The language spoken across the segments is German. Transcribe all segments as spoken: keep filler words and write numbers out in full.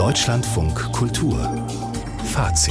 Deutschlandfunk Kultur Fazit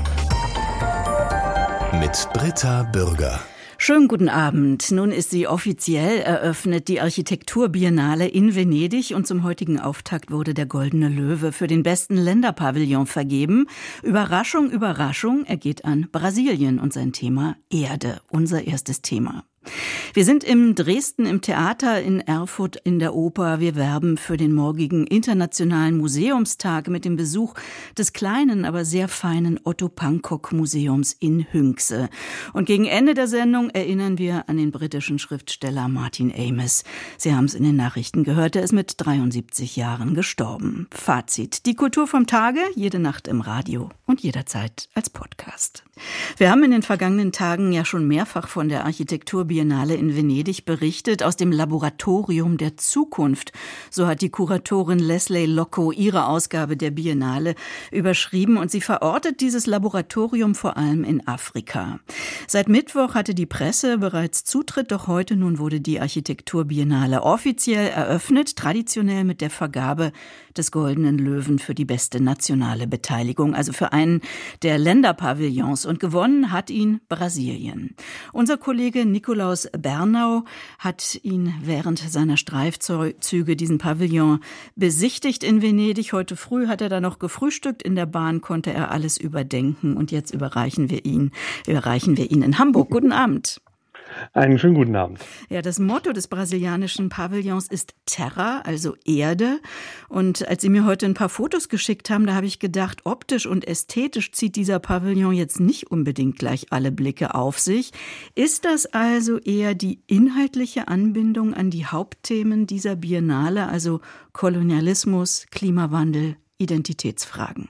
mit Britta Bürger. Schönen guten Abend. Nun ist sie offiziell eröffnet, die Architekturbiennale in Venedig. Und zum heutigen Auftakt wurde der Goldene Löwe für den besten Länderpavillon vergeben. Überraschung, Überraschung, er geht an Brasilien und sein Thema Erde, unser erstes Thema. Wir sind in Dresden im Theater, in Erfurt in der Oper. Wir werben für den morgigen Internationalen Museumstag mit dem Besuch des kleinen, aber sehr feinen Otto-Pankok-Museums in Hünxe. Und gegen Ende der Sendung erinnern wir an den britischen Schriftsteller Martin Amis. Sie haben es in den Nachrichten gehört, er ist mit dreiundsiebzig Jahren gestorben. Fazit: Die Kultur vom Tage, jede Nacht im Radio und jederzeit als Podcast. Wir haben in den vergangenen Tagen ja schon mehrfach von der Architekturbiennale in Venedig berichtet, aus dem Laboratorium der Zukunft. So hat die Kuratorin Leslie Locco ihre Ausgabe der Biennale überschrieben und sie verortet dieses Laboratorium vor allem in Afrika. Seit Mittwoch hatte die Presse bereits Zutritt, doch heute nun wurde die Architekturbiennale offiziell eröffnet, traditionell mit der Vergabe des Goldenen Löwen für die beste nationale Beteiligung, also für einen der Länderpavillons. Und gewonnen hat ihn Brasilien. Unser Kollege Nikolaus Bernau hat ihn während seiner Streifzüge diesen Pavillon besichtigt in Venedig. Heute früh hat er da noch gefrühstückt. In der Bahn konnte er alles überdenken. Und jetzt überreichen wir ihn, überreichen wir ihn in Hamburg. Guten Abend. Einen schönen guten Abend. Ja, das Motto des brasilianischen Pavillons ist Terra, also Erde. Und als Sie mir heute ein paar Fotos geschickt haben, da habe ich gedacht, optisch und ästhetisch zieht dieser Pavillon jetzt nicht unbedingt gleich alle Blicke auf sich. Ist das also eher die inhaltliche Anbindung an die Hauptthemen dieser Biennale, also Kolonialismus, Klimawandel, Identitätsfragen?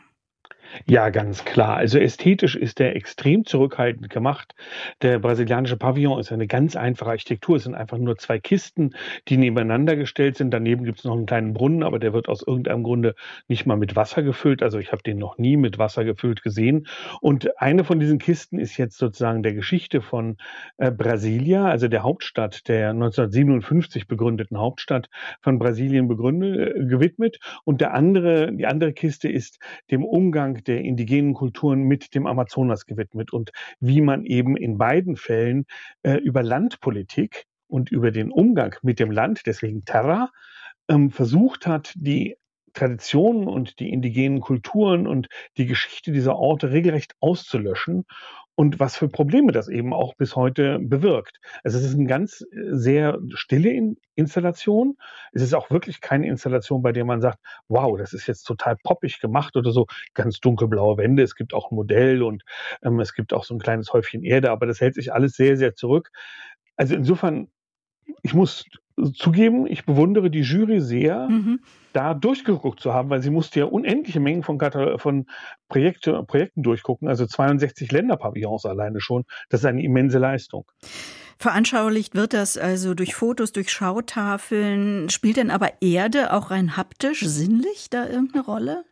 Ja, ganz klar. Also ästhetisch ist er extrem zurückhaltend gemacht. Der brasilianische Pavillon ist eine ganz einfache Architektur. Es sind einfach nur zwei Kisten, die nebeneinander gestellt sind. Daneben gibt es noch einen kleinen Brunnen, aber der wird aus irgendeinem Grunde nicht mal mit Wasser gefüllt. Also ich habe den noch nie mit Wasser gefüllt gesehen. Und eine von diesen Kisten ist jetzt sozusagen der Geschichte von äh, Brasilia, also der Hauptstadt, der neunzehnhundertsiebenundfünfzig begründeten Hauptstadt von Brasilien begründet, äh, gewidmet. Und der andere, die andere Kiste ist dem Umgang der indigenen Kulturen mit dem Amazonas gewidmet und wie man eben in beiden Fällen äh, über Landpolitik und über den Umgang mit dem Land, deswegen Terra, ähm, versucht hat, die Traditionen und die indigenen Kulturen und die Geschichte dieser Orte regelrecht auszulöschen und was für Probleme das eben auch bis heute bewirkt. Also es ist eine ganz sehr stille Installation. Es ist auch wirklich keine Installation, bei der man sagt, wow, das ist jetzt total poppig gemacht oder so. Ganz dunkelblaue Wände, es gibt auch ein Modell und ähm, es gibt auch so ein kleines Häufchen Erde, aber das hält sich alles sehr, sehr zurück. Also insofern, ich muss zugeben, ich bewundere die Jury sehr, mhm. da durchgeguckt zu haben, weil sie musste ja unendliche Mengen von, von Projekte, Projekten durchgucken, also zweiundsechzig Länderpavillons alleine schon. Das ist eine immense Leistung. Veranschaulicht wird das also durch Fotos, durch Schautafeln. Spielt denn aber Erde auch rein haptisch, sinnlich da irgendeine Rolle?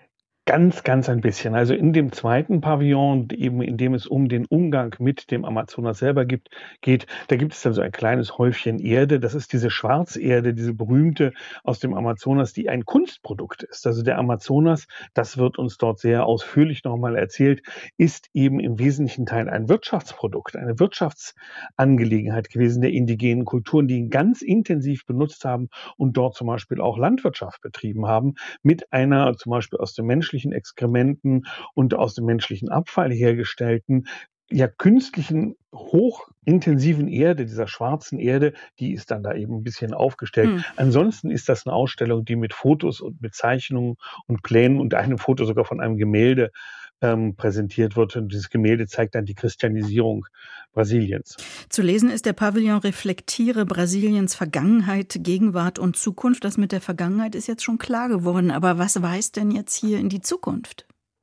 Ganz, ganz ein bisschen. Also in dem zweiten Pavillon, eben in dem es um den Umgang mit dem Amazonas selber gibt, geht, da gibt es dann so ein kleines Häufchen Erde. Das ist diese Schwarzerde, diese berühmte aus dem Amazonas, die ein Kunstprodukt ist. Also der Amazonas, das wird uns dort sehr ausführlich nochmal erzählt, ist eben im wesentlichen Teil ein Wirtschaftsprodukt, eine Wirtschaftsangelegenheit gewesen der indigenen Kulturen, die ihn ganz intensiv benutzt haben und dort zum Beispiel auch Landwirtschaft betrieben haben, mit einer zum Beispiel aus dem menschlichen Exkrementen und aus dem menschlichen Abfall hergestellten, ja künstlichen, hochintensiven Erde, dieser schwarzen Erde, die ist dann da eben ein bisschen aufgestellt. Hm. Ansonsten ist das eine Ausstellung, die mit Fotos und mit Zeichnungen und Plänen und einem Foto sogar von einem Gemälde ähm, präsentiert wird. Und dieses Gemälde zeigt dann die Christianisierung Brasiliens. Zu lesen ist, der Pavillon reflektiere Brasiliens Vergangenheit, Gegenwart und Zukunft. Das mit der Vergangenheit ist jetzt schon klar geworden. Aber was weist denn jetzt hier in die Zukunft?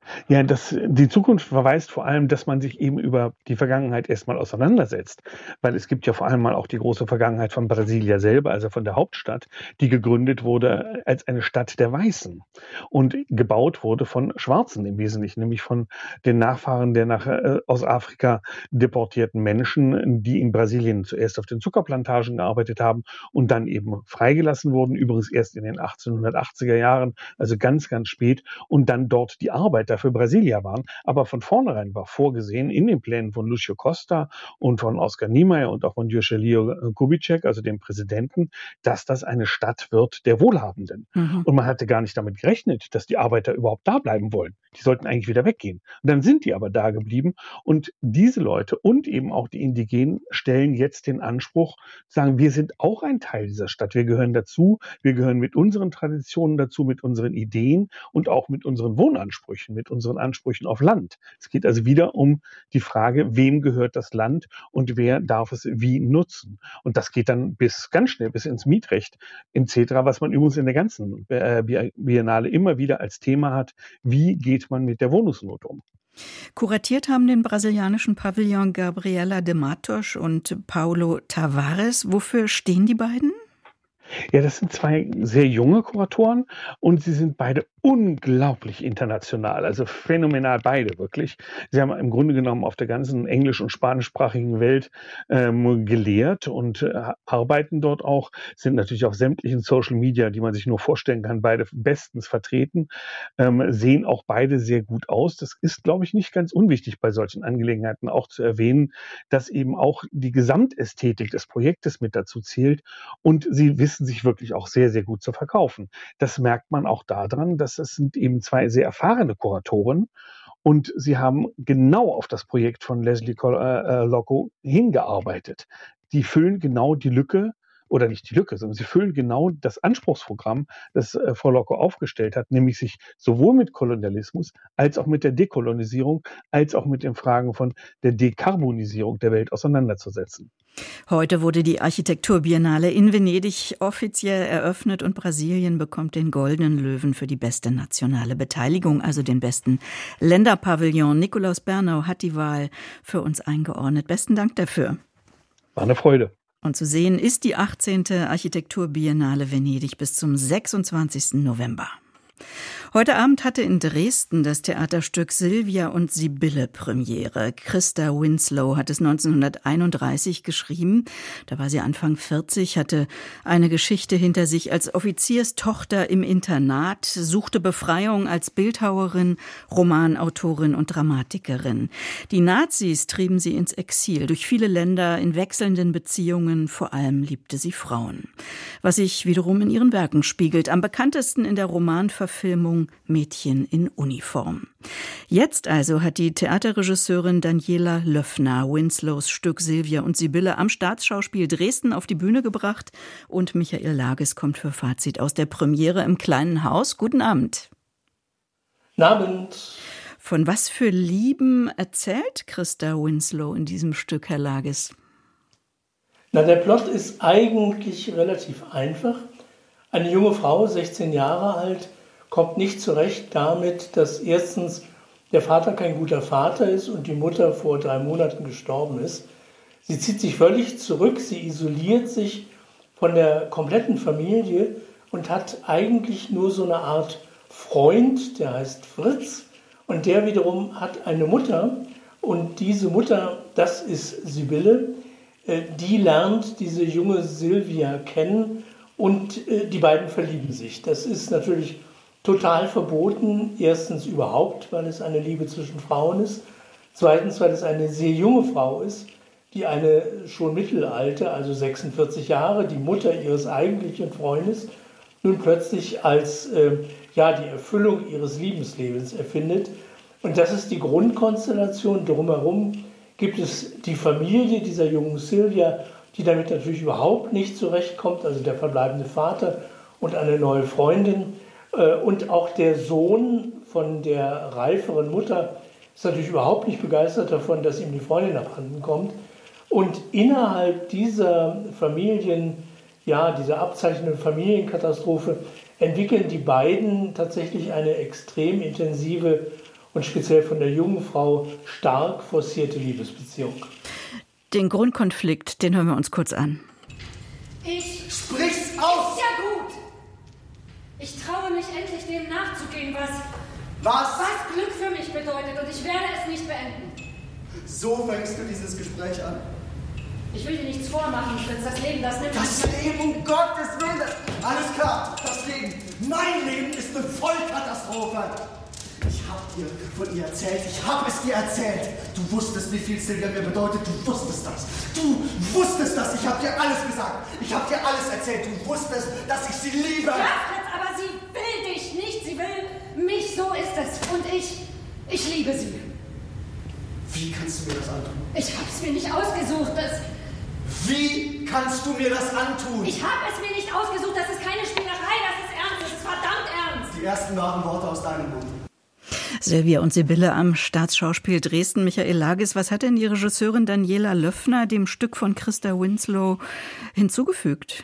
Ja, das die Zukunft verweist vor allem, dass man sich eben über die Vergangenheit erst mal auseinandersetzt, weil es gibt ja vor allem mal auch die große Vergangenheit von Brasilia selber, also von der Hauptstadt, die gegründet wurde als eine Stadt der Weißen und gebaut wurde von Schwarzen im Wesentlichen, nämlich von den Nachfahren der nach äh, aus Afrika deportierten Menschen, die in Brasilien zuerst auf den Zuckerplantagen gearbeitet haben und dann eben freigelassen wurden, übrigens erst in den achtzehnhundertachtziger Jahren, also ganz, ganz spät, und dann dort die Arbeiter für Brasilia waren. Aber von vornherein war vorgesehen in den Plänen von Lúcio Costa und von Oskar Niemeyer und auch von Juscelino Kubitschek, also dem Präsidenten, dass das eine Stadt wird der Wohlhabenden. Mhm. Und man hatte gar nicht damit gerechnet, dass die Arbeiter überhaupt da bleiben wollen. Die sollten eigentlich wieder weggehen. Und dann sind die aber da geblieben. Und diese Leute und eben auch die Indigenen stellen jetzt den Anspruch, sagen, wir sind auch ein Teil dieser Stadt. Wir gehören dazu. Wir gehören mit unseren Traditionen dazu, mit unseren Ideen und auch mit unseren Wohnansprüchen, mit unseren Ansprüchen auf Land. Es geht also wieder um die Frage, wem gehört das Land und wer darf es wie nutzen. Und das geht dann bis ganz schnell bis ins Mietrecht et cetera, was man übrigens in der ganzen äh, Biennale immer wieder als Thema hat. Wie geht man mit der Wohnungsnot um? Kuratiert haben den brasilianischen Pavillon Gabriela de Matos und Paulo Tavares. Wofür stehen die beiden? Ja, das sind zwei sehr junge Kuratoren und sie sind beide unglaublich international, also phänomenal beide wirklich. Sie haben im Grunde genommen auf der ganzen englisch- und spanischsprachigen Welt ähm, gelehrt und äh, arbeiten dort auch, sind natürlich auf sämtlichen Social Media, die man sich nur vorstellen kann, beide bestens vertreten, ähm, sehen auch beide sehr gut aus. Das ist, glaube ich, nicht ganz unwichtig bei solchen Angelegenheiten auch zu erwähnen, dass eben auch die Gesamtästhetik des Projektes mit dazu zählt und sie wissen sich wirklich auch sehr, sehr gut zu verkaufen. Das merkt man auch daran, dass es sind eben zwei sehr erfahrene Kuratoren und sie haben genau auf das Projekt von Leslie Loco hingearbeitet. Die füllen genau die Lücke, oder nicht die Lücke, sondern sie füllen genau das Anspruchsprogramm, das äh, Frau Loco aufgestellt hat, nämlich sich sowohl mit Kolonialismus als auch mit der Dekolonisierung, als auch mit den Fragen von der Dekarbonisierung der Welt auseinanderzusetzen. Heute wurde die Architekturbiennale in Venedig offiziell eröffnet und Brasilien bekommt den Goldenen Löwen für die beste nationale Beteiligung, also den besten Länderpavillon. Nikolaus Bernau hat die Wahl für uns eingeordnet. Besten Dank dafür. War eine Freude. Und zu sehen ist die achtzehnte Architekturbiennale Venedig bis zum sechsundzwanzigsten November. Heute Abend hatte in Dresden das Theaterstück Sylvia und Sibylle Premiere. Christa Winslow hat es neunzehnhunderteinunddreißig geschrieben. Da war sie Anfang vierzig, hatte eine Geschichte hinter sich als Offizierstochter im Internat, suchte Befreiung als Bildhauerin, Romanautorin und Dramatikerin. Die Nazis trieben sie ins Exil, durch viele Länder, in wechselnden Beziehungen, vor allem liebte sie Frauen. Was sich wiederum in ihren Werken spiegelt, am bekanntesten in der Romanverfilmung Mädchen in Uniform. Jetzt also hat die Theaterregisseurin Daniela Löffner Winslows Stück Sylvia und Sibylle am Staatsschauspiel Dresden auf die Bühne gebracht und Michael Lages kommt für Fazit aus der Premiere im Kleinen Haus. Guten Abend. Guten Abend. Von was für Lieben erzählt Christa Winslow in diesem Stück, Herr Lages? Na, der Plot ist eigentlich relativ einfach. Eine junge Frau, sechzehn Jahre alt, kommt nicht zurecht damit, dass erstens der Vater kein guter Vater ist und die Mutter vor drei Monaten gestorben ist. Sie zieht sich völlig zurück, sie isoliert sich von der kompletten Familie und hat eigentlich nur so eine Art Freund, der heißt Fritz, und der wiederum hat eine Mutter und diese Mutter, das ist Sibylle, die lernt diese junge Sylvia kennen und die beiden verlieben sich. Das ist natürlich total verboten, erstens überhaupt, weil es eine Liebe zwischen Frauen ist, zweitens, weil es eine sehr junge Frau ist, die eine schon Mittelalte, also sechsundvierzig Jahre, die Mutter ihres eigentlichen Freundes, nun plötzlich als äh, ja, die Erfüllung ihres Liebeslebens erfindet. Und das ist die Grundkonstellation. Drumherum gibt es die Familie dieser jungen Sylvia, die damit natürlich überhaupt nicht zurechtkommt, also der verbleibende Vater und eine neue Freundin. Und auch der Sohn von der reiferen Mutter ist natürlich überhaupt nicht begeistert davon, dass ihm die Freundin abhanden kommt. Und innerhalb dieser Familien, ja, dieser abzeichnenden Familienkatastrophe entwickeln die beiden tatsächlich eine extrem intensive und speziell von der jungen Frau stark forcierte Liebesbeziehung. Den Grundkonflikt, den hören wir uns kurz an. Ich... Sprich's aus! Ist ja gut! Ich traue mich endlich dem nachzugehen, was... Was? Was Glück für mich bedeutet, und ich werde es nicht beenden. So fängst du dieses Gespräch an. Ich will dir nichts vormachen, Fritz. Das Leben, das nimmt... Das Leben, um Gottes Willen! Alles klar, das Leben. Mein Leben ist eine Vollkatastrophe. Ich hab dir von ihr erzählt, ich hab es dir erzählt. Du wusstest, wie viel Silvia mir bedeutet, du wusstest das. Du wusstest das, ich hab dir alles gesagt. Ich hab dir alles erzählt, du wusstest, dass ich sie liebe. Ja, Fritz, aber sie will dich nicht, sie will mich, so ist es. Und ich, ich liebe sie. Wie kannst du mir das antun? Ich hab's mir nicht ausgesucht, das... Wie kannst du mir das antun? Ich hab es mir nicht ausgesucht, das ist keine Spielerei, das ist ernst, das ist verdammt ernst. Die ersten wahren Worte aus deinem Mund. Silvia und Sibylle am Staatsschauspiel Dresden. Michael Lagis, was hat denn die Regisseurin Daniela Löffner dem Stück von Christa Winslow hinzugefügt?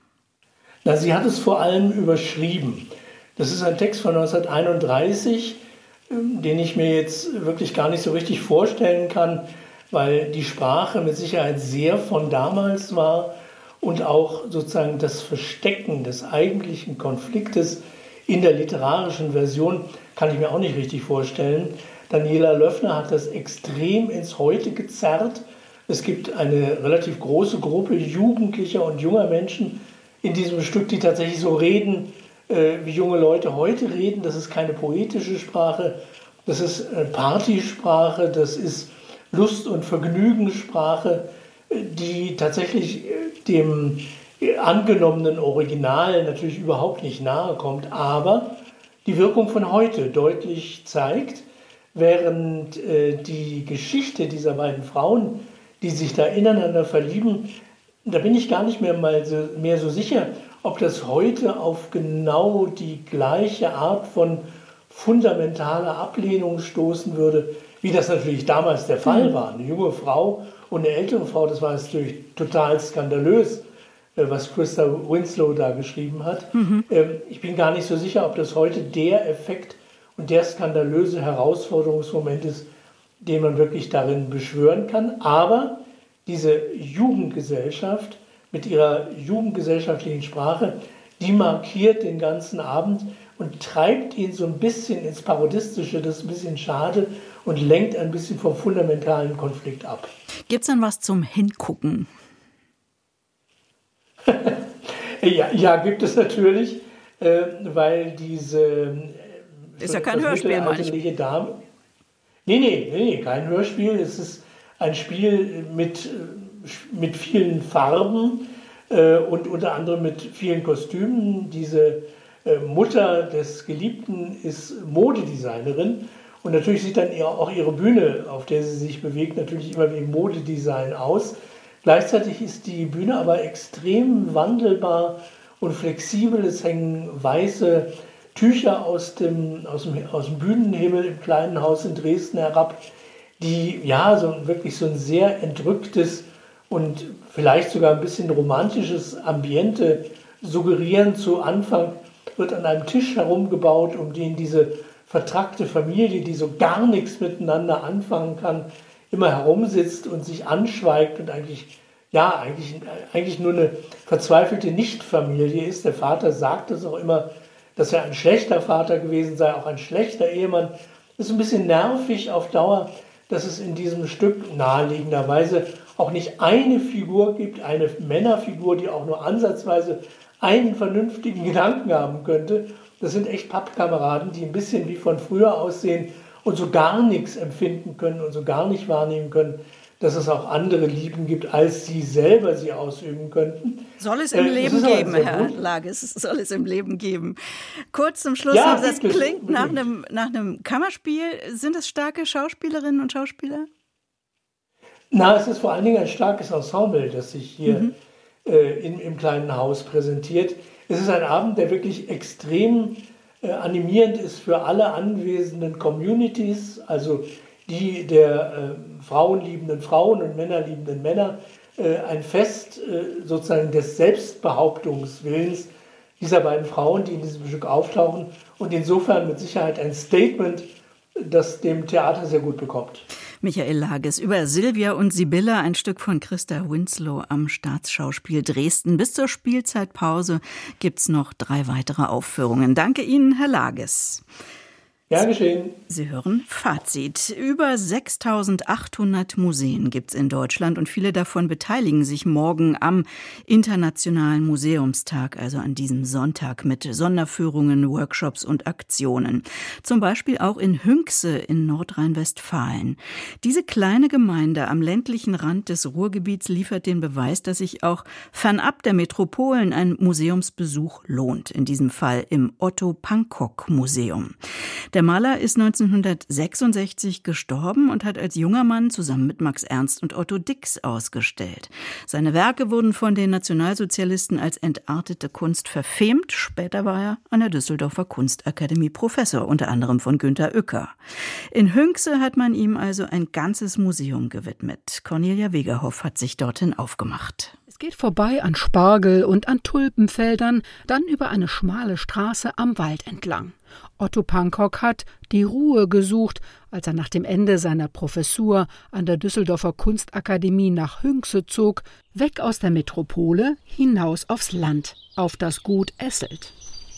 Na, sie hat es vor allem überschrieben. Das ist ein Text von neunzehnhunderteinunddreißig, den ich mir jetzt wirklich gar nicht so richtig vorstellen kann, weil die Sprache mit Sicherheit sehr von damals war und auch sozusagen das Verstecken des eigentlichen Konfliktes in der literarischen Version kann ich mir auch nicht richtig vorstellen. Daniela Löffner hat das extrem ins Heute gezerrt. Es gibt eine relativ große Gruppe jugendlicher und junger Menschen in diesem Stück, die tatsächlich so reden, äh, wie junge Leute heute reden. Das ist keine poetische Sprache, das ist Partysprache, das ist Lust- und Vergnügenssprache, die tatsächlich dem angenommenen Original natürlich überhaupt nicht nahe kommt, aber die Wirkung von heute deutlich zeigt, während äh, die Geschichte dieser beiden Frauen, die sich da ineinander verlieben, da bin ich gar nicht mehr, mal so, mehr so sicher, ob das heute auf genau die gleiche Art von fundamentaler Ablehnung stoßen würde, wie das natürlich damals der Fall war. Eine junge Frau und eine ältere Frau, das war natürlich total skandalös, was Christa Winslow da geschrieben hat. Mhm. Ich bin gar nicht so sicher, ob das heute der Effekt und der skandalöse Herausforderungsmoment ist, den man wirklich darin beschwören kann. Aber diese Jugendgesellschaft mit ihrer jugendgesellschaftlichen Sprache, die markiert den ganzen Abend und treibt ihn so ein bisschen ins Parodistische, das ist ein bisschen schade und lenkt ein bisschen vom fundamentalen Konflikt ab. Gibt es denn was zum Hingucken? ja, ja, gibt es natürlich, äh, weil diese... Äh, ist ja kein Hörspiel, meine ich. Dame, nee, nee, nee, kein Hörspiel. Es ist ein Spiel mit, mit vielen Farben äh, und unter anderem mit vielen Kostümen. Diese äh, Mutter des Geliebten ist Modedesignerin und natürlich sieht dann auch ihre Bühne, auf der sie sich bewegt, natürlich immer wie Modedesign aus. Gleichzeitig ist die Bühne aber extrem wandelbar und flexibel. Es hängen weiße Tücher aus dem, aus dem, aus dem Bühnenhimmel im kleinen Haus in Dresden herab, die ja so wirklich so ein sehr entrücktes und vielleicht sogar ein bisschen romantisches Ambiente suggerieren. Zu Anfang wird an einem Tisch herumgebaut, um den diese vertrackte Familie, die so gar nichts miteinander anfangen kann, immer herumsitzt und sich anschweigt und eigentlich, ja, eigentlich, eigentlich nur eine verzweifelte Nichtfamilie ist. Der Vater sagt es auch immer, dass er ein schlechter Vater gewesen sei, auch ein schlechter Ehemann. Das ist ein bisschen nervig auf Dauer, dass es in diesem Stück naheliegenderweise auch nicht eine Figur gibt, eine Männerfigur, die auch nur ansatzweise einen vernünftigen Gedanken haben könnte. Das sind echt Pappkameraden, die ein bisschen wie von früher aussehen und so gar nichts empfinden können und so gar nicht wahrnehmen können, dass es auch andere Lieben gibt, als sie selber sie ausüben könnten. Soll es im äh, Leben geben, Herr Lagis, soll es im Leben geben. Kurz zum Schluss, ja, das klingt nach einem, nach einem Kammerspiel. Sind es starke Schauspielerinnen und Schauspieler? Na, es ist vor allen Dingen ein starkes Ensemble, das sich hier mhm. äh, in, im kleinen Haus präsentiert. Es ist ein Abend, der wirklich extrem äh, animierend ist für alle anwesenden Communities, also die der äh, frauenliebenden Frauen und männerliebenden Männer, äh, ein Fest äh, sozusagen des Selbstbehauptungswillens dieser beiden Frauen, die in diesem Stück auftauchen und insofern mit Sicherheit ein Statement das dem Theater sehr gut bekommt. Michael Lages über Silvia und Sibylle, ein Stück von Christa Winslow am Staatsschauspiel Dresden. Bis zur Spielzeitpause gibt's noch drei weitere Aufführungen. Danke Ihnen, Herr Lages. Ja, geschehen. Sie hören Fazit. Über sechstausendachthundert Museen gibt's in Deutschland und viele davon beteiligen sich morgen am Internationalen Museumstag, also an diesem Sonntag mit Sonderführungen, Workshops und Aktionen. Zum Beispiel auch in Hünxe in Nordrhein-Westfalen. Diese kleine Gemeinde am ländlichen Rand des Ruhrgebiets liefert den Beweis, dass sich auch fernab der Metropolen ein Museumsbesuch lohnt. In diesem Fall im Otto-Pankok-Museum. Der Maler ist neunzehnhundertsechsundsechzig gestorben und hat als junger Mann zusammen mit Max Ernst und Otto Dix ausgestellt. Seine Werke wurden von den Nationalsozialisten als entartete Kunst verfemt. Später war er an der Düsseldorfer Kunstakademie Professor, unter anderem von Günter Uecker. In Hünxe hat man ihm also ein ganzes Museum gewidmet. Cornelia Wegerhoff hat sich dorthin aufgemacht. Es geht vorbei an Spargel- und an Tulpenfeldern, dann über eine schmale Straße am Wald entlang. Otto Pankok hat die Ruhe gesucht, als er nach dem Ende seiner Professur an der Düsseldorfer Kunstakademie nach Hünxe zog, weg aus der Metropole, hinaus aufs Land, auf das Gut Esselt.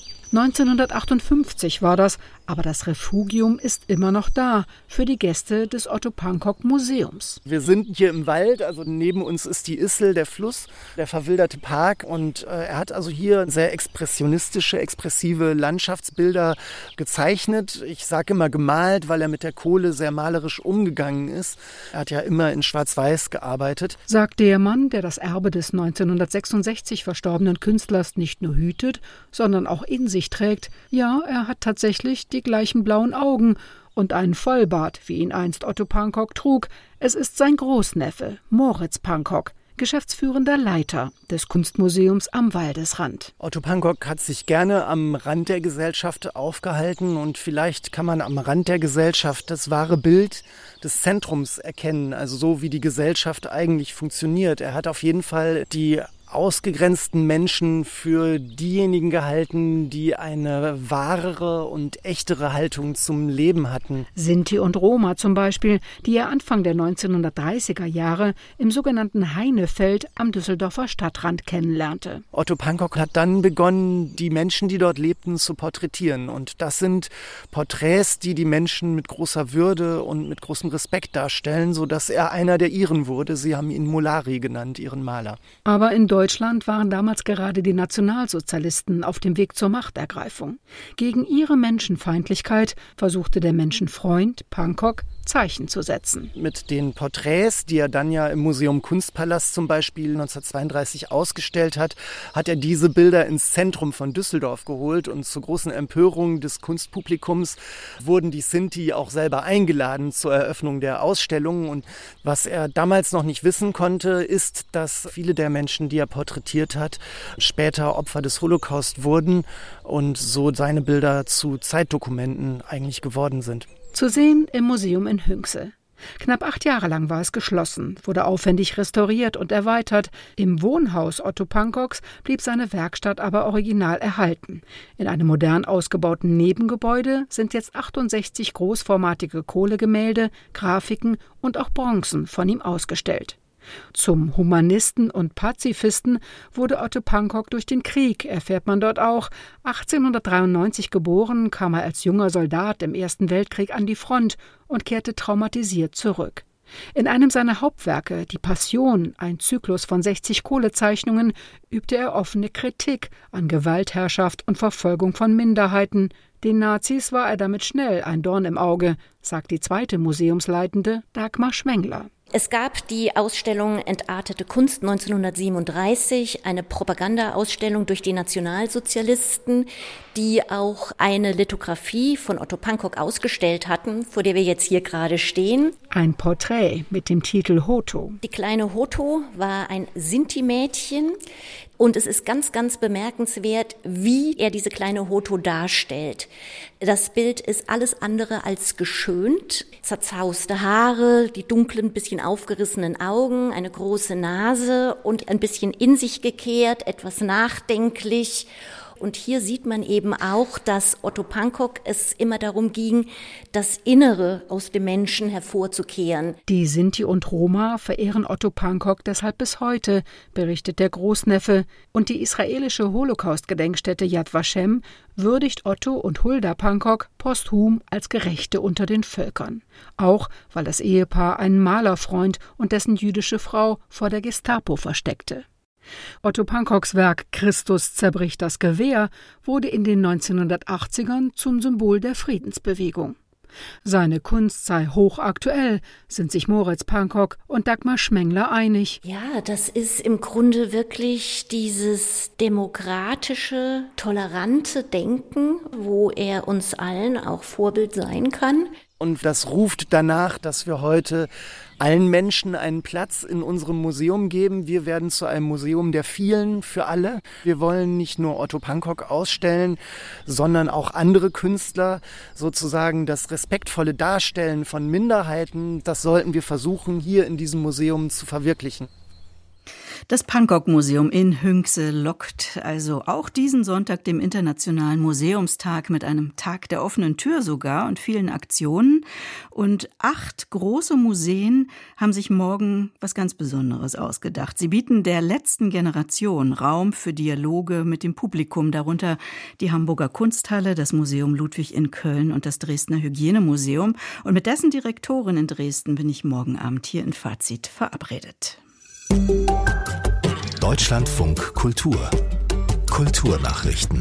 neunzehnhundertachtundfünfzig war das, aber das Refugium ist immer noch da für die Gäste des Otto-Pankok-Museums. Wir sind hier im Wald, also neben uns ist die Issel, der Fluss, der verwilderte Park und äh, er hat also hier sehr expressionistische, expressive Landschaftsbilder gezeichnet. Ich sage immer gemalt, weil er mit der Kohle sehr malerisch umgegangen ist. Er hat ja immer in Schwarz-Weiß gearbeitet. Sagt der Mann, der das Erbe des neunzehnhundertsechsundsechzig verstorbenen Künstlers nicht nur hütet, sondern auch in sich trägt. Ja, er hat tatsächlich die gleichen blauen Augen und einen Vollbart, wie ihn einst Otto Pankok trug. Es ist sein Großneffe, Moritz Pankok, geschäftsführender Leiter des Kunstmuseums am Waldesrand. Otto Pankok hat sich gerne am Rand der Gesellschaft aufgehalten und vielleicht kann man am Rand der Gesellschaft das wahre Bild des Zentrums erkennen, also so wie die Gesellschaft eigentlich funktioniert. Er hat auf jeden Fall die ausgegrenzten Menschen für diejenigen gehalten, die eine wahrere und echtere Haltung zum Leben hatten. Sinti und Roma zum Beispiel, die er Anfang der neunzehnhundertdreißiger Jahre im sogenannten Heinefeld am Düsseldorfer Stadtrand kennenlernte. Otto Pankok hat dann begonnen, die Menschen, die dort lebten, zu porträtieren. Und das sind Porträts, die die Menschen mit großer Würde und mit großem Respekt darstellen, sodass er einer der ihren wurde. Sie haben ihn Molari genannt, ihren Maler. Aber in Deutschland waren damals gerade die Nationalsozialisten auf dem Weg zur Machtergreifung. Gegen ihre Menschenfeindlichkeit versuchte der Menschenfreund Pankok Zeichen zu setzen. Mit den Porträts, die er dann ja im Museum Kunstpalast zum Beispiel neunzehnhundertzweiunddreißig ausgestellt hat, hat er diese Bilder ins Zentrum von Düsseldorf geholt und zur großen Empörung des Kunstpublikums wurden die Sinti auch selber eingeladen zur Eröffnung der Ausstellung. Und was er damals noch nicht wissen konnte, ist, dass viele der Menschen, die er porträtiert hat, später Opfer des Holocaust wurden und so seine Bilder zu Zeitdokumenten eigentlich geworden sind. Zu sehen im Museum in Hünxe. Knapp acht Jahre lang war es geschlossen, wurde aufwendig restauriert und erweitert. Im Wohnhaus Otto Pankoks blieb seine Werkstatt aber original erhalten. In einem modern ausgebauten Nebengebäude sind jetzt achtundsechzig großformatige Kohlegemälde, Grafiken und auch Bronzen von ihm ausgestellt. Zum Humanisten und Pazifisten wurde Otto Pankok durch den Krieg, erfährt man dort auch. achtzehnhundertdreiundneunzig geboren, kam er als junger Soldat im Ersten Weltkrieg an die Front und kehrte traumatisiert zurück. In einem seiner Hauptwerke, Die Passion, ein Zyklus von sechzig Kohlezeichnungen, übte er offene Kritik an Gewaltherrschaft und Verfolgung von Minderheiten. Den Nazis war er damit schnell ein Dorn im Auge, sagt die zweite Museumsleitende Dagmar Schwengler. Es gab die Ausstellung Entartete Kunst neunzehnhundertsiebenunddreißig, eine Propagandaausstellung durch die Nationalsozialisten, die auch eine Lithografie von Otto Pankok ausgestellt hatten, vor der wir jetzt hier gerade stehen. Ein Porträt mit dem Titel Hoto. Die kleine Hoto war ein Sinti-Mädchen. Und es ist ganz, ganz bemerkenswert, wie er diese kleine Hoto darstellt. Das Bild ist alles andere als geschönt. Zerzauste Haare, die dunklen, bisschen aufgerissenen Augen, eine große Nase und ein bisschen in sich gekehrt, etwas nachdenklich. Und hier sieht man eben auch, dass Otto Pankok es immer darum ging, das Innere aus dem Menschen hervorzukehren. Die Sinti und Roma verehren Otto Pankok deshalb bis heute, berichtet der Großneffe. Und die israelische Holocaust-Gedenkstätte Yad Vashem würdigt Otto und Hulda Pankok posthum als Gerechte unter den Völkern. Auch weil das Ehepaar einen Malerfreund und dessen jüdische Frau vor der Gestapo versteckte. Otto Pankoks Werk »Christus zerbricht das Gewehr« wurde in den neunzehnhundertachtzigern zum Symbol der Friedensbewegung. Seine Kunst sei hochaktuell, sind sich Moritz Pankok und Dagmar Schmengler einig. Ja, das ist im Grunde wirklich dieses demokratische, tolerante Denken, wo er uns allen auch Vorbild sein kann. Und das ruft danach, dass wir heute allen Menschen einen Platz in unserem Museum geben. Wir werden zu einem Museum der vielen, für alle. Wir wollen nicht nur Otto Pankok ausstellen, sondern auch andere Künstler. Sozusagen das respektvolle Darstellen von Minderheiten, das sollten wir versuchen, hier in diesem Museum zu verwirklichen. Das Pankok-Museum in Hünxe lockt also auch diesen Sonntag dem Internationalen Museumstag mit einem Tag der offenen Tür sogar und vielen Aktionen. Und acht große Museen haben sich morgen was ganz Besonderes ausgedacht. Sie bieten der letzten Generation Raum für Dialoge mit dem Publikum, darunter die Hamburger Kunsthalle, das Museum Ludwig in Köln und das Dresdner Hygienemuseum. Und mit dessen Direktorin in Dresden bin ich morgen Abend hier in Fazit verabredet. Deutschlandfunk Kultur. Kulturnachrichten.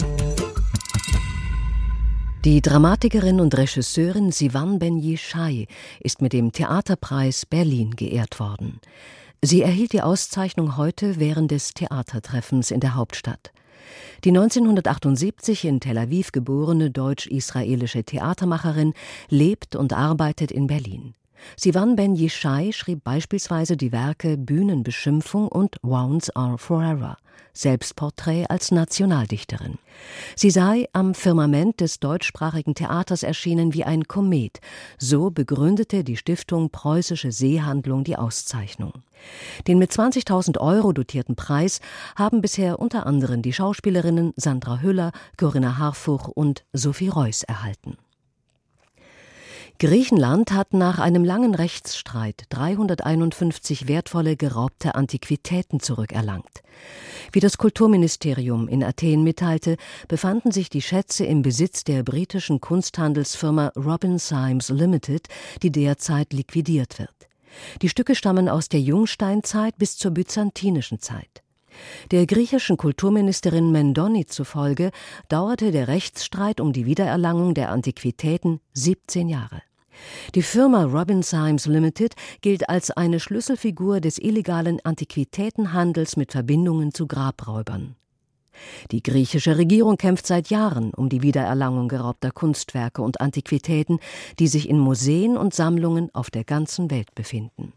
Die Dramatikerin und Regisseurin Sivan Ben-Yishai ist mit dem Theaterpreis Berlin geehrt worden. Sie erhielt die Auszeichnung heute während des Theatertreffens in der Hauptstadt. Die neunzehnhundertachtundsiebzig in Tel Aviv geborene deutsch-israelische Theatermacherin lebt und arbeitet in Berlin. Sivan Ben-Yishai schrieb beispielsweise die Werke Bühnenbeschimpfung und Wounds Are Forever, Selbstporträt als Nationaldichterin. Sie sei am Firmament des deutschsprachigen Theaters erschienen wie ein Komet. So begründete die Stiftung Preußische Seehandlung die Auszeichnung. Den mit zwanzigtausend Euro dotierten Preis haben bisher unter anderem die Schauspielerinnen Sandra Hüller, Corinna Harfuch und Sophie Reuss erhalten. Griechenland hat nach einem langen Rechtsstreit dreihunderteinundfünfzig wertvolle geraubte Antiquitäten zurückerlangt. Wie das Kulturministerium in Athen mitteilte, befanden sich die Schätze im Besitz der britischen Kunsthandelsfirma Robin Symes Limited, die derzeit liquidiert wird. Die Stücke stammen aus der Jungsteinzeit bis zur byzantinischen Zeit. Der griechischen Kulturministerin Mendoni zufolge dauerte der Rechtsstreit um die Wiedererlangung der Antiquitäten siebzehn Jahre. Die Firma Robin Symes Limited gilt als eine Schlüsselfigur des illegalen Antiquitätenhandels mit Verbindungen zu Grabräubern. Die griechische Regierung kämpft seit Jahren um die Wiedererlangung geraubter Kunstwerke und Antiquitäten, die sich in Museen und Sammlungen auf der ganzen Welt befinden.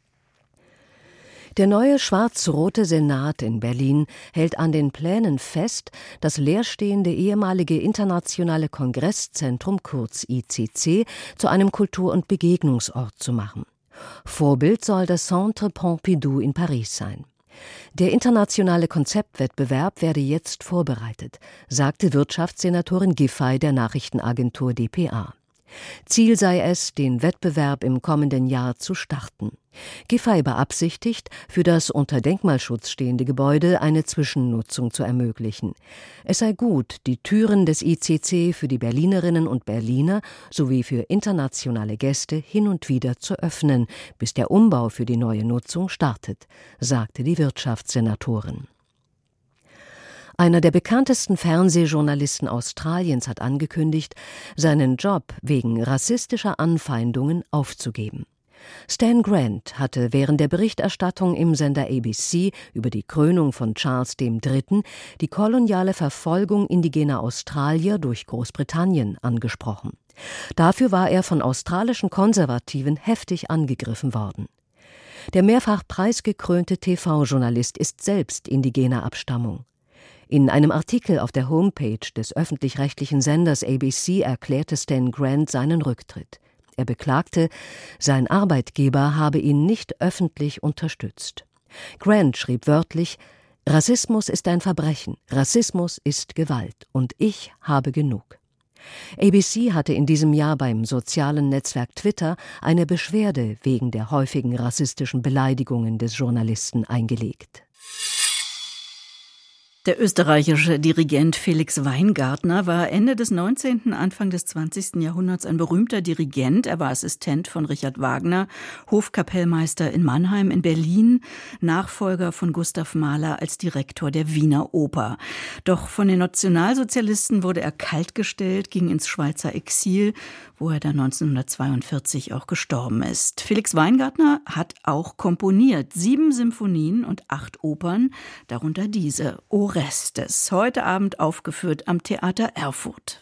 Der neue schwarz-rote Senat in Berlin hält an den Plänen fest, das leerstehende ehemalige Internationale Kongresszentrum, kurz I C C, zu einem Kultur- und Begegnungsort zu machen. Vorbild soll das Centre Pompidou in Paris sein. Der internationale Konzeptwettbewerb werde jetzt vorbereitet, sagte Wirtschaftssenatorin Giffey der Nachrichtenagentur D P A. Ziel sei es, den Wettbewerb im kommenden Jahr zu starten. Giffey beabsichtigt, für das unter Denkmalschutz stehende Gebäude eine Zwischennutzung zu ermöglichen. Es sei gut, die Türen des I C C für die Berlinerinnen und Berliner sowie für internationale Gäste hin und wieder zu öffnen, bis der Umbau für die neue Nutzung startet, sagte die Wirtschaftssenatorin. Einer der bekanntesten Fernsehjournalisten Australiens hat angekündigt, seinen Job wegen rassistischer Anfeindungen aufzugeben. Stan Grant hatte während der Berichterstattung im Sender A B C über die Krönung von Charles der Dritte die koloniale Verfolgung indigener Australier durch Großbritannien angesprochen. Dafür war er von australischen Konservativen heftig angegriffen worden. Der mehrfach preisgekrönte T V-Journalist ist selbst indigener Abstammung. In einem Artikel auf der Homepage des öffentlich-rechtlichen Senders A B C erklärte Stan Grant seinen Rücktritt. Er beklagte, sein Arbeitgeber habe ihn nicht öffentlich unterstützt. Grant schrieb wörtlich: Rassismus ist ein Verbrechen, Rassismus ist Gewalt und ich habe genug. A B C hatte in diesem Jahr beim sozialen Netzwerk Twitter eine Beschwerde wegen der häufigen rassistischen Beleidigungen des Journalisten eingelegt. Der österreichische Dirigent Felix Weingartner war Ende des neunzehnten, Anfang des zwanzigsten Jahrhunderts ein berühmter Dirigent. Er war Assistent von Richard Wagner, Hofkapellmeister in Mannheim, in Berlin, Nachfolger von Gustav Mahler als Direktor der Wiener Oper. Doch von den Nationalsozialisten wurde er kaltgestellt, ging ins Schweizer Exil, wo er dann neunzehnhundertzweiundvierzig auch gestorben ist. Felix Weingartner hat auch komponiert. Sieben Symphonien und acht Opern, darunter diese, Orestes, heute Abend aufgeführt am Theater Erfurt.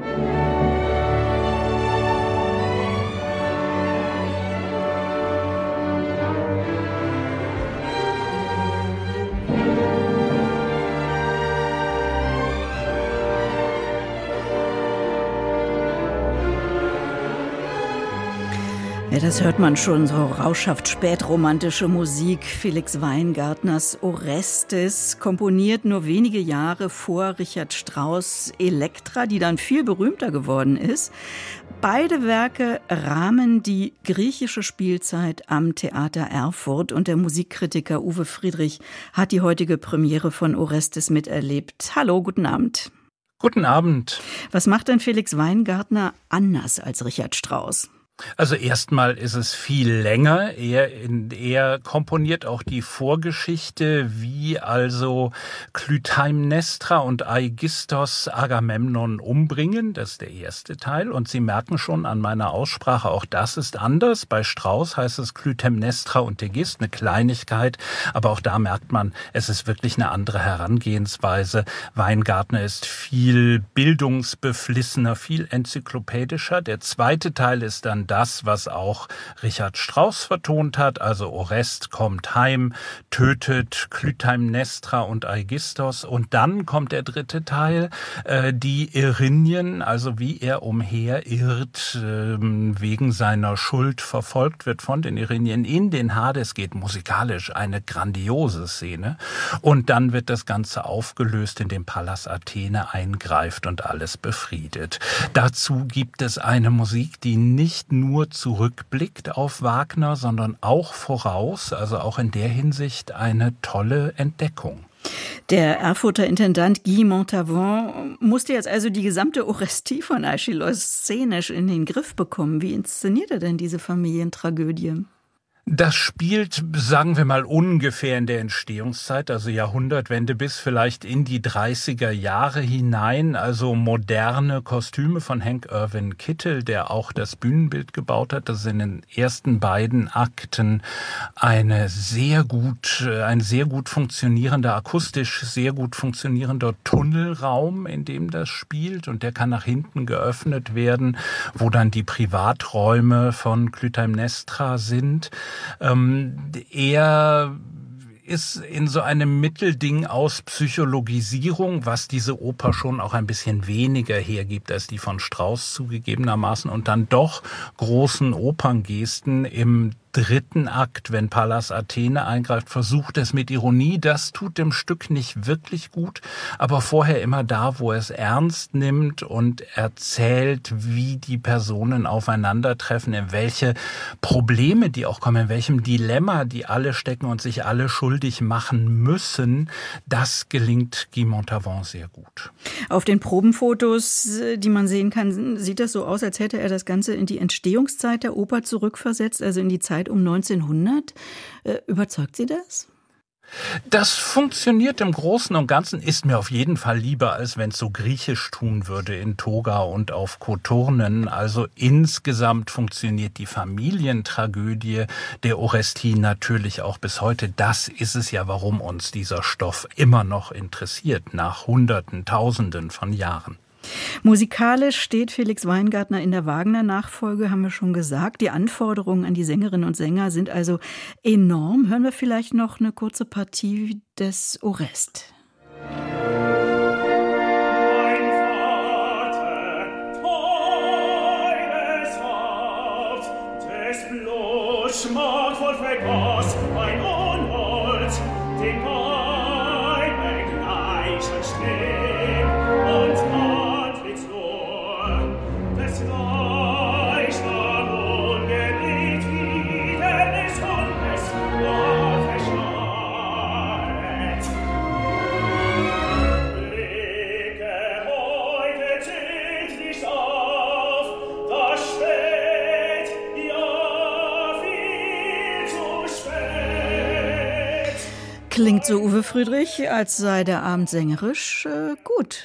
Ja, das hört man schon, so rauschhaft spätromantische Musik. Felix Weingartners Orestes, komponiert nur wenige Jahre vor Richard Strauss' Elektra, die dann viel berühmter geworden ist. Beide Werke rahmen die griechische Spielzeit am Theater Erfurt und der Musikkritiker Uwe Friedrich hat die heutige Premiere von Orestes miterlebt. Hallo, guten Abend. Guten Abend. Was macht denn Felix Weingartner anders als Richard Strauss? Also erstmal ist es viel länger. Er, er komponiert auch die Vorgeschichte, wie also Clytemnestra und Aigisthos Agamemnon umbringen. Das ist der erste Teil. Und Sie merken schon an meiner Aussprache, auch das ist anders. Bei Strauss heißt es Clytemnestra und Aigist, eine Kleinigkeit. Aber auch da merkt man, es ist wirklich eine andere Herangehensweise. Weingartner ist viel bildungsbeflissener, viel enzyklopädischer. Der zweite Teil ist dann das, was auch Richard Strauss vertont hat, also Orest kommt heim, tötet Clytemnestra und Aigisthos und dann kommt der dritte Teil, äh, die Erinnyen, also wie er umherirrt, äh, wegen seiner Schuld verfolgt wird von den Erinnyen in den Hades, geht musikalisch eine grandiose Szene und dann wird das Ganze aufgelöst, indem Pallas Athene eingreift und alles befriedet. Dazu gibt es eine Musik, die nicht nur zurückblickt auf Wagner, sondern auch voraus, also auch in der Hinsicht eine tolle Entdeckung. Der Erfurter Intendant Guy Montavon musste jetzt also die gesamte Orestie von Aeschylus szenisch in den Griff bekommen. Wie inszeniert er denn diese Familientragödie? Das spielt, sagen wir mal, ungefähr in der Entstehungszeit, also Jahrhundertwende bis vielleicht in die dreißiger Jahre hinein, also moderne Kostüme von Hank Irwin Kittel, der auch das Bühnenbild gebaut hat. Das ist in den ersten beiden Akten eine sehr gut, ein sehr gut funktionierender, akustisch sehr gut funktionierender Tunnelraum, in dem das spielt und der kann nach hinten geöffnet werden, wo dann die Privaträume von Clytemnestra sind. Ähm, er ist in so einem Mittelding aus Psychologisierung, was diese Oper schon auch ein bisschen weniger hergibt als die von Strauss zugegebenermaßen und dann doch großen Operngesten im dritten Akt, wenn Pallas Athene eingreift, versucht es mit Ironie. Das tut dem Stück nicht wirklich gut, aber vorher immer da, wo er es ernst nimmt und erzählt, wie die Personen aufeinandertreffen, in welche Probleme die auch kommen, in welchem Dilemma die alle stecken und sich alle schuldig machen müssen. Das gelingt Guy Montavon sehr gut. Auf den Probenfotos, die man sehen kann, sieht das so aus, als hätte er das Ganze in die Entstehungszeit der Oper zurückversetzt, also in die Zeit um neunzehnhundert. Überzeugt Sie das? Das funktioniert im Großen und Ganzen, ist mir auf jeden Fall lieber, als wenn es so griechisch tun würde in Toga und auf Koturnen. Also insgesamt funktioniert die Familientragödie der Orestie natürlich auch bis heute. Das ist es ja, warum uns dieser Stoff immer noch interessiert, nach Hunderten, Tausenden von Jahren. Musikalisch steht Felix Weingartner in der Wagner-Nachfolge, haben wir schon gesagt. Die Anforderungen an die Sängerinnen und Sänger sind also enorm. Hören wir vielleicht noch eine kurze Partie des Orest. Schmackvoll vergaß ein Unhold, den Klingt so, Uwe Friedrich, als sei der Abend sängerisch äh, gut.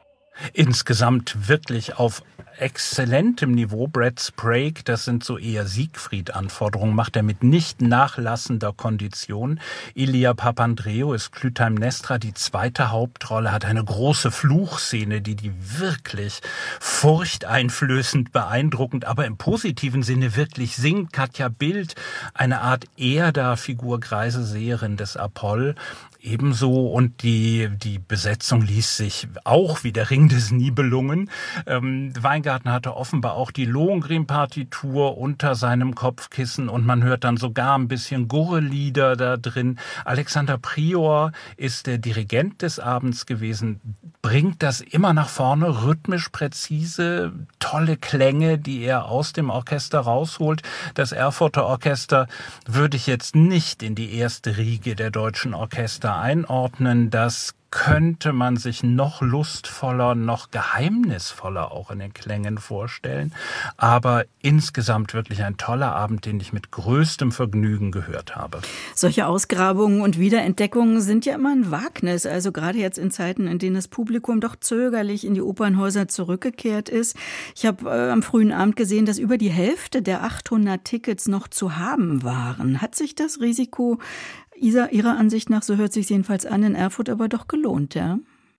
Insgesamt wirklich auf exzellentem Niveau. Brad Sprague, das sind so eher Siegfried-Anforderungen, macht er mit nicht nachlassender Kondition. Ilia Papandreou ist Clytemnestra, die zweite Hauptrolle, hat eine große Fluchszene, die die wirklich furchteinflößend, beeindruckend, aber im positiven Sinne wirklich singt. Katja Bild, eine Art Erda-Figur, greise Seherin des Apoll, ebenso, und die die Besetzung ließ sich auch wie der Ring des Nibelungen. Ähm, Weingarten hatte offenbar auch die Lohengrin-Partitur unter seinem Kopfkissen und man hört dann sogar ein bisschen Gurre-Lieder da drin. Alexander Prior ist der Dirigent des Abends gewesen, bringt das immer nach vorne, rhythmisch präzise, tolle Klänge, die er aus dem Orchester rausholt. Das Erfurter Orchester würde ich jetzt nicht in die erste Riege der deutschen Orchester einordnen. Das könnte man sich noch lustvoller, noch geheimnisvoller auch in den Klängen vorstellen. Aber insgesamt wirklich ein toller Abend, den ich mit größtem Vergnügen gehört habe. Solche Ausgrabungen und Wiederentdeckungen sind ja immer ein Wagnis. Also gerade jetzt in Zeiten, in denen das Publikum doch zögerlich in die Opernhäuser zurückgekehrt ist. Ich habe äh, am frühen Abend gesehen, dass über die Hälfte der achthundert Tickets noch zu haben waren. Hat sich das Risiko Isa, Ihrer Ansicht nach, so hört sich jedenfalls an, in Erfurt aber doch gelohnt, ja?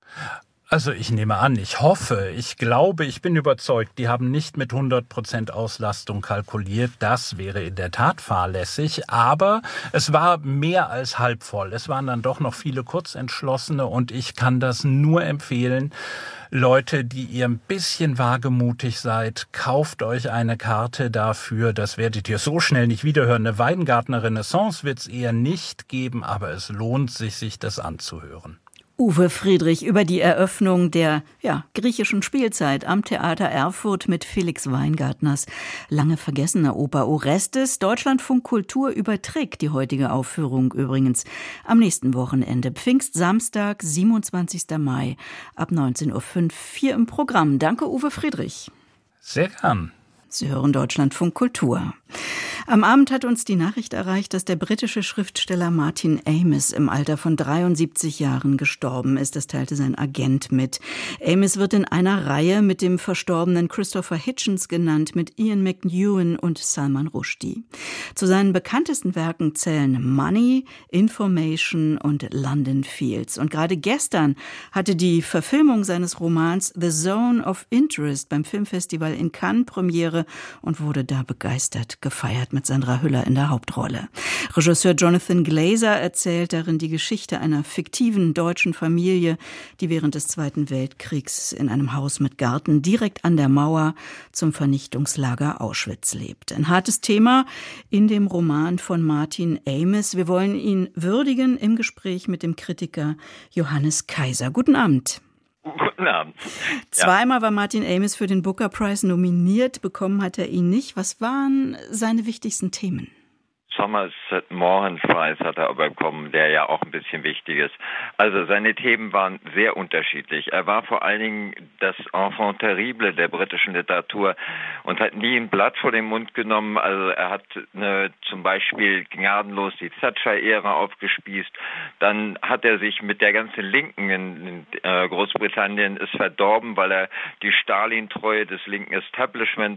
Also ich nehme an, ich hoffe, ich glaube, ich bin überzeugt, die haben nicht mit hundert Prozent Auslastung kalkuliert. Das wäre in der Tat fahrlässig, aber es war mehr als halb voll. Es waren dann doch noch viele Kurzentschlossene und ich kann das nur empfehlen. Leute, die ihr ein bisschen wagemutig seid, kauft euch eine Karte dafür. Das werdet ihr so schnell nicht wiederhören. Eine Weingartner-Renaissance wird es eher nicht geben, aber es lohnt sich, sich das anzuhören. Uwe Friedrich über die Eröffnung der ja, griechischen Spielzeit am Theater Erfurt mit Felix Weingartners lange vergessener Oper Orestes. Deutschlandfunk Kultur überträgt die heutige Aufführung übrigens am nächsten Wochenende. Pfingstsamstag, siebenundzwanzigsten Mai ab neunzehn Uhr fünf, hier im Programm. Danke, Uwe Friedrich. Sehr gern. Sie hören Deutschlandfunk Kultur. Am Abend hat uns die Nachricht erreicht, dass der britische Schriftsteller Martin Amis im Alter von dreiundsiebzig Jahren gestorben ist. Das teilte sein Agent mit. Amis wird in einer Reihe mit dem verstorbenen Christopher Hitchens genannt, mit Ian McEwan und Salman Rushdie. Zu seinen bekanntesten Werken zählen Money, Information und London Fields. Und gerade gestern hatte die Verfilmung seines Romans The Zone of Interest beim Filmfestival in Cannes Premiere und wurde da begeistert gefeiert mit Sandra Hüller in der Hauptrolle. Regisseur Jonathan Glazer erzählt darin die Geschichte einer fiktiven deutschen Familie, die während des Zweiten Weltkriegs in einem Haus mit Garten direkt an der Mauer zum Vernichtungslager Auschwitz lebt. Ein hartes Thema in dem Roman von Martin Amis. Wir wollen ihn würdigen im Gespräch mit dem Kritiker Johannes Kaiser. Guten Abend. Guten Abend. Zweimal war Martin Amis für den Booker Prize nominiert, bekommen hat er ihn nicht. Was waren seine wichtigsten Themen? Somerset Maugham Prize hat er aber bekommen, der ja auch ein bisschen wichtig ist. Also seine Themen waren sehr unterschiedlich. Er war vor allen Dingen das Enfant terrible der britischen Literatur und hat nie ein Blatt vor den Mund genommen. Also er hat eine, zum Beispiel gnadenlos die Thatcher-Ära aufgespießt. Dann hat er sich mit der ganzen Linken in äh, Großbritannien ist verdorben, weil er die Stalin-Treue des linken Establishments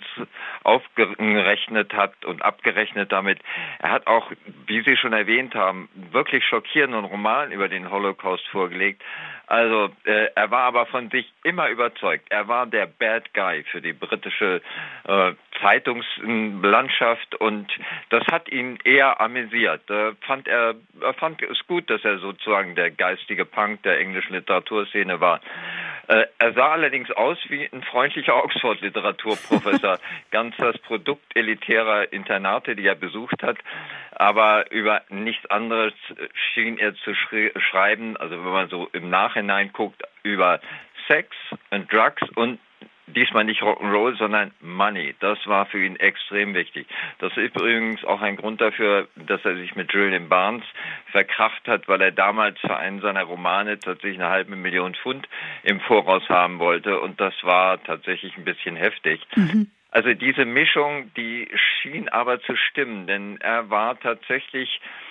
aufgerechnet hat und abgerechnet damit. Er hat auch, wie Sie schon erwähnt haben, wirklich schockierenden Roman über den Holocaust vorgelegt. Also äh, er war aber von sich immer überzeugt. Er war der Bad Guy für die britische äh, Zeitungslandschaft und das hat ihn eher amüsiert. Äh, fand er, er fand es gut, dass er sozusagen der geistige Punk der englischen Literaturszene war. Äh, er sah allerdings aus wie ein freundlicher Oxford-Literaturprofessor, ganz das Produkt elitärer Internate, die er besucht hat. Aber über nichts anderes schien er zu schri- schreiben, also wenn man so im Nachhinein guckt, über Sex und Drugs und diesmal nicht Rock'n'Roll, sondern Money. Das war für ihn extrem wichtig. Das ist übrigens auch ein Grund dafür, dass er sich mit Julian Barnes verkracht hat, weil er damals für einen seiner Romane tatsächlich eine halbe Million Pfund im Voraus haben wollte und das war tatsächlich ein bisschen heftig. Mhm. Also diese Mischung, die schien aber zu stimmen, denn er war tatsächlich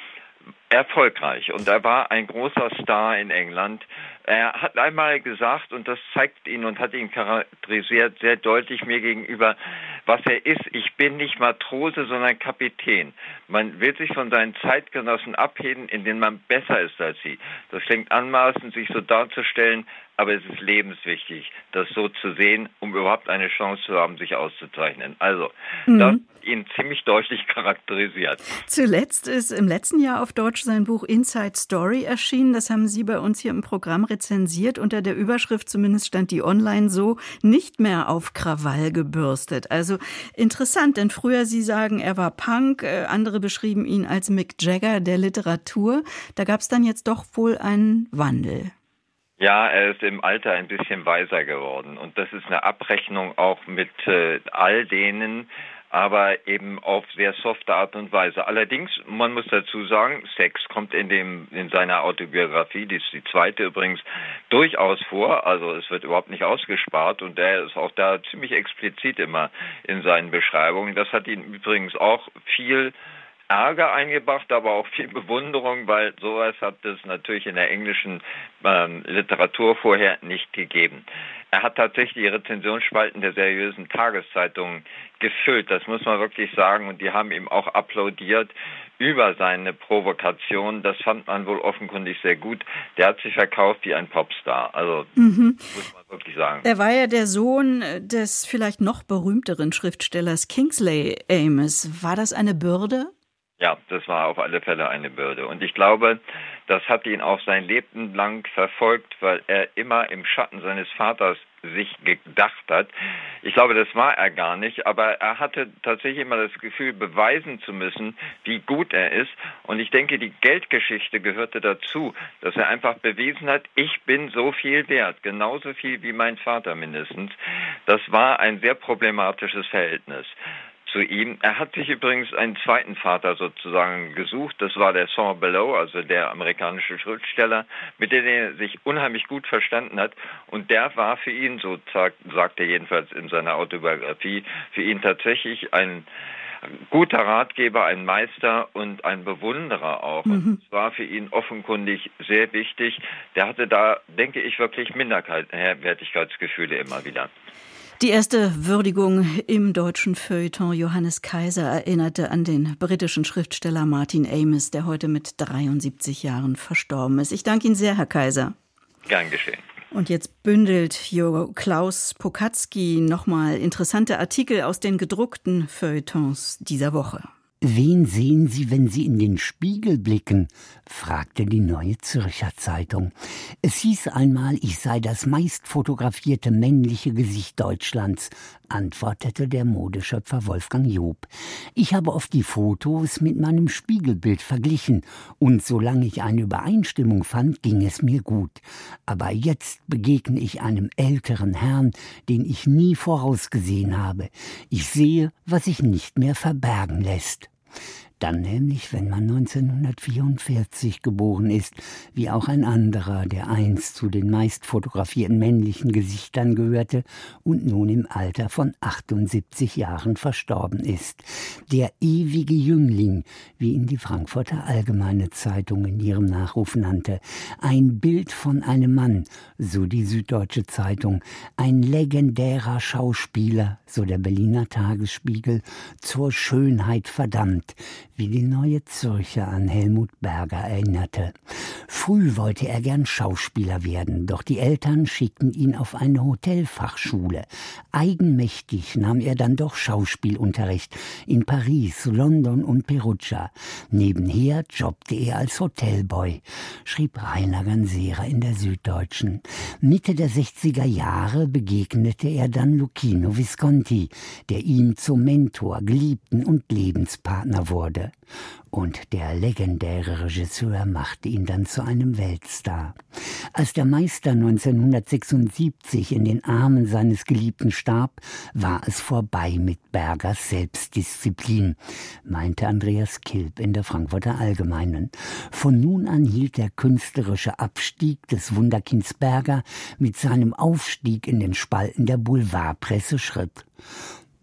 erfolgreich und er war ein großer Star in England. Er hat einmal gesagt, und das zeigt ihn und hat ihn charakterisiert sehr deutlich mir gegenüber, was er ist. Ich bin nicht Matrose, sondern Kapitän. Man will sich von seinen Zeitgenossen abheben, in denen man besser ist als sie. Das klingt anmaßend, sich so darzustellen, aber es ist lebenswichtig, das so zu sehen, um überhaupt eine Chance zu haben, sich auszuzeichnen. Also, mhm. das ihn ziemlich deutlich charakterisiert. Zuletzt ist im letzten Jahr auf Deutsch sein Buch Inside Story erschienen. Das haben Sie bei uns hier im Programm rezensiert. Unter der Überschrift, zumindest stand die online so, nicht mehr auf Krawall gebürstet. Also interessant, denn früher, Sie sagen, er war Punk, andere beschrieben ihn als Mick Jagger der Literatur. Da gab es dann jetzt doch wohl einen Wandel. Ja, er ist im Alter ein bisschen weiser geworden und das ist eine Abrechnung auch mit äh, all denen, aber eben auf sehr softe Art und Weise. Allerdings, man muss dazu sagen, Sex kommt in dem in seiner Autobiografie, die ist die zweite übrigens, durchaus vor. Also es wird überhaupt nicht ausgespart und er ist auch da ziemlich explizit immer in seinen Beschreibungen. Das hat ihn übrigens auch viel Ärger eingebracht, aber auch viel Bewunderung, weil sowas hat es natürlich in der englischen ähm, Literatur vorher nicht gegeben. Er hat tatsächlich die Rezensionsspalten der seriösen Tageszeitungen gefüllt, das muss man wirklich sagen, und die haben ihm auch applaudiert über seine Provokation. Das fand man wohl offenkundig sehr gut. Der hat sich verkauft wie ein Popstar, also mhm. muss man wirklich sagen. Er war ja der Sohn des vielleicht noch berühmteren Schriftstellers Kingsley Amis. War das eine Bürde? Ja, das war auf alle Fälle eine Bürde. Und ich glaube, das hat ihn auch sein Leben lang verfolgt, weil er immer im Schatten seines Vaters sich gedacht hat. Ich glaube, das war er gar nicht, aber er hatte tatsächlich immer das Gefühl, beweisen zu müssen, wie gut er ist. Und ich denke, die Geldgeschichte gehörte dazu, dass er einfach bewiesen hat, ich bin so viel wert, genauso viel wie mein Vater mindestens. Das war ein sehr problematisches Verhältnis zu ihm. Er hat sich übrigens einen zweiten Vater sozusagen gesucht. Das war der Saint Bellot, also der amerikanische Schriftsteller, mit dem er sich unheimlich gut verstanden hat. Und der war für ihn, so sagt er jedenfalls in seiner Autobiografie, für ihn tatsächlich ein guter Ratgeber, ein Meister und ein Bewunderer auch. Mhm. Und es war für ihn offenkundig sehr wichtig. Der hatte da, denke ich, wirklich Minderwertigkeitsgefühle immer wieder. Die erste Würdigung im deutschen Feuilleton Johannes Kaiser erinnerte an den britischen Schriftsteller Martin Amis, der heute mit dreiundsiebzig Jahren verstorben ist. Ich danke Ihnen sehr, Herr Kaiser. Gern geschehen. Und jetzt bündelt Jo Klaus Pokatzky nochmal interessante Artikel aus den gedruckten Feuilletons dieser Woche. »Wen sehen Sie, wenn Sie in den Spiegel blicken?« fragte die Neue Zürcher Zeitung. Es hieß einmal, ich sei das meist fotografierte männliche Gesicht Deutschlands, antwortete der Modeschöpfer Wolfgang Job. Ich habe oft die Fotos mit meinem Spiegelbild verglichen und solange ich eine Übereinstimmung fand, ging es mir gut. Aber jetzt begegne ich einem älteren Herrn, den ich nie vorausgesehen habe. Ich sehe, was sich nicht mehr verbergen lässt. Dann nämlich, wenn man neunzehnhundertvierundvierzig geboren ist, wie auch ein anderer, der einst zu den meist fotografierten männlichen Gesichtern gehörte und nun im Alter von achtundsiebzig Jahren verstorben ist. Der ewige Jüngling, wie ihn die Frankfurter Allgemeine Zeitung in ihrem Nachruf nannte. Ein Bild von einem Mann, so die Süddeutsche Zeitung. Ein legendärer Schauspieler, so der Berliner Tagesspiegel, zur Schönheit verdammt, wie die Neue Zürcher an Helmut Berger erinnerte. Früh wollte er gern Schauspieler werden, doch die Eltern schickten ihn auf eine Hotelfachschule. Eigenmächtig nahm er dann doch Schauspielunterricht in Paris, London und Perugia. Nebenher jobbte er als Hotelboy, schrieb Rainer Ganserer in der Süddeutschen. Mitte der sechziger Jahre begegnete er dann Luchino Visconti, der ihm zum Mentor, Geliebten und Lebenspartner wurde. Und der legendäre Regisseur machte ihn dann zu einem Weltstar. Als der Meister neunzehnhundertsechsundsiebzig in den Armen seines Geliebten starb, war es vorbei mit Bergers Selbstdisziplin, meinte Andreas Kilp in der Frankfurter Allgemeinen. Von nun an hielt der künstlerische Abstieg des Wunderkinds Berger mit seinem Aufstieg in den Spalten der Boulevardpresse Schritt.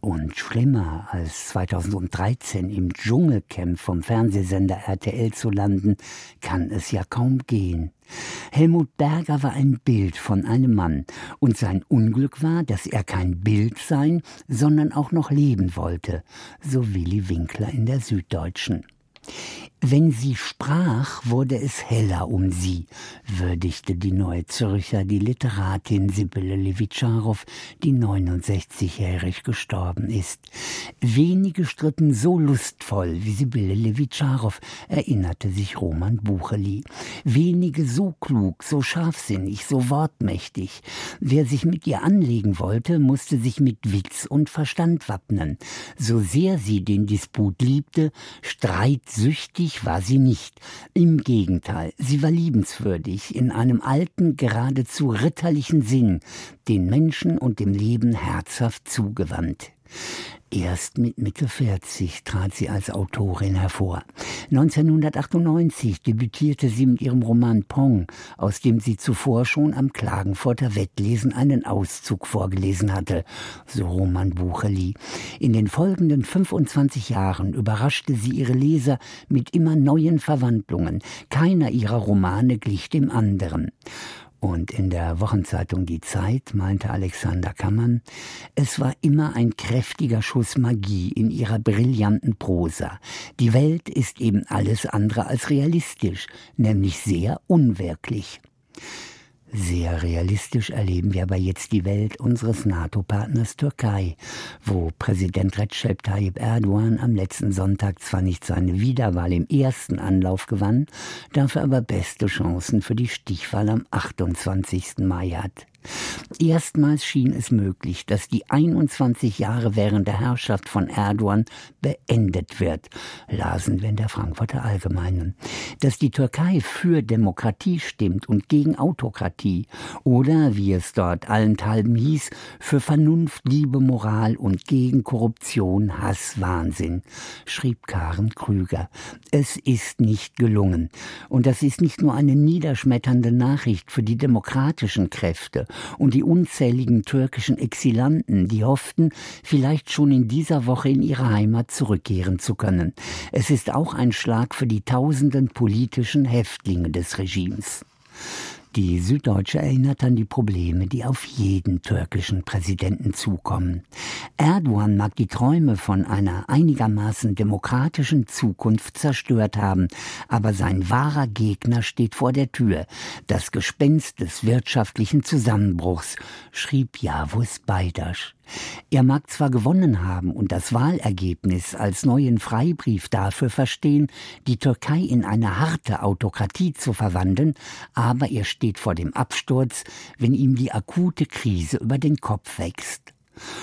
Und schlimmer als zweitausenddreizehn im Dschungelcamp vom Fernsehsender R T L zu landen, kann es ja kaum gehen. Helmut Berger war ein Bild von einem Mann, und sein Unglück war, dass er kein Bild sein, sondern auch noch leben wollte, so Willi Winkler in der Süddeutschen. Wenn sie sprach, wurde es heller um sie, würdigte die Neue Zürcher die Literatin Sibylle Levitscharow, die neunundsechzigjährig gestorben ist. Wenige stritten so lustvoll wie Sibylle Levitscharow, erinnerte sich Roman Bucheli. Wenige so klug, so scharfsinnig, so wortmächtig. Wer sich mit ihr anlegen wollte, musste sich mit Witz und Verstand wappnen. So sehr sie den Disput liebte, streitsüchtig war sie nicht. Im Gegenteil, sie war liebenswürdig, in einem alten, geradezu ritterlichen Sinn, den Menschen und dem Leben herzhaft zugewandt. Erst mit Mitte vierzig trat sie als Autorin hervor. neunzehnhundertachtundneunzig debütierte sie mit ihrem Roman Pong, aus dem sie zuvor schon am Klagenfurter Wettlesen einen Auszug vorgelesen hatte, so Roman Bucheli. In den folgenden fünfundzwanzig Jahren überraschte sie ihre Leser mit immer neuen Verwandlungen. Keiner ihrer Romane glich dem anderen. Und in der Wochenzeitung Die Zeit meinte Alexander Kammann, es war immer ein kräftiger Schuss Magie in ihrer brillanten Prosa. Die Welt ist eben alles andere als realistisch, nämlich sehr unwirklich. Sehr realistisch erleben wir aber jetzt die Welt unseres NATO-Partners Türkei, wo Präsident Recep Tayyip Erdogan am letzten Sonntag zwar nicht seine Wiederwahl im ersten Anlauf gewann, dafür aber beste Chancen für die Stichwahl am achtundzwanzigsten Mai hat. Erstmals schien es möglich, dass die einundzwanzig Jahre währende Herrschaft von Erdogan beendet wird, lasen wir in der Frankfurter Allgemeinen. Dass die Türkei für Demokratie stimmt und gegen Autokratie oder, wie es dort allenthalben hieß, für Vernunft, Liebe, Moral und gegen Korruption, Hass, Wahnsinn, schrieb Karen Krüger. Es ist nicht gelungen. Und das ist nicht nur eine niederschmetternde Nachricht für die demokratischen Kräfte und die unzähligen türkischen Exilanten, die hofften, vielleicht schon in dieser Woche in ihre Heimat zurückkehren zu können. Es ist auch ein Schlag für die tausenden politischen Häftlinge des Regimes. Die Süddeutsche erinnert an die Probleme, die auf jeden türkischen Präsidenten zukommen. Erdogan mag die Träume von einer einigermaßen demokratischen Zukunft zerstört haben, aber sein wahrer Gegner steht vor der Tür, das Gespenst des wirtschaftlichen Zusammenbruchs, schrieb Yavuz Baydaş. Er mag zwar gewonnen haben und das Wahlergebnis als neuen Freibrief dafür verstehen, die Türkei in eine harte Autokratie zu verwandeln, aber er steht vor dem Absturz, wenn ihm die akute Krise über den Kopf wächst.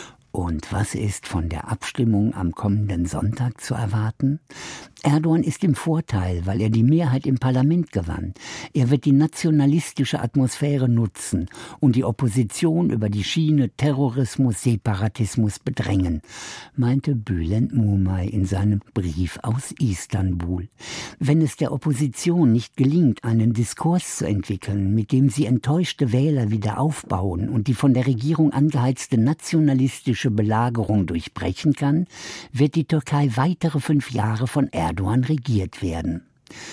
Und was ist von der Abstimmung am kommenden Sonntag zu erwarten? Erdogan ist im Vorteil, weil er die Mehrheit im Parlament gewann. Er wird die nationalistische Atmosphäre nutzen und die Opposition über die Schiene Terrorismus, Separatismus bedrängen, meinte Bülent Mumay in seinem Brief aus Istanbul. Wenn es der Opposition nicht gelingt, einen Diskurs zu entwickeln, mit dem sie enttäuschte Wähler wieder aufbauen und die von der Regierung angeheizte nationalistische Belagerung durchbrechen kann, wird die Türkei weitere fünf Jahre von Erdogan Erdogan regiert werden.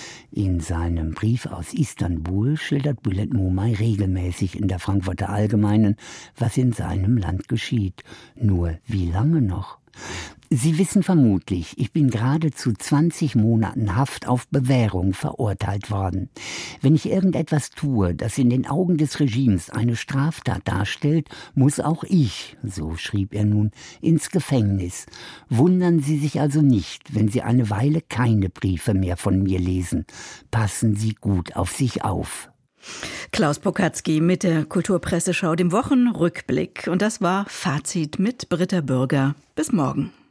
In seinem Brief aus Istanbul schildert Bülent Mumay regelmäßig in der Frankfurter Allgemeinen, was in seinem Land geschieht. Nur wie lange noch? Sie wissen vermutlich, ich bin gerade zu zwanzig Monaten Haft auf Bewährung verurteilt worden. Wenn ich irgendetwas tue, das in den Augen des Regimes eine Straftat darstellt, muss auch ich, so schrieb er nun, ins Gefängnis. Wundern Sie sich also nicht, wenn Sie eine Weile keine Briefe mehr von mir lesen. Passen Sie gut auf sich auf. Klaus Pokatzky mit der Kulturpresseschau, dem Wochenrückblick. Und das war Fazit mit Britta Bürger. Bis morgen.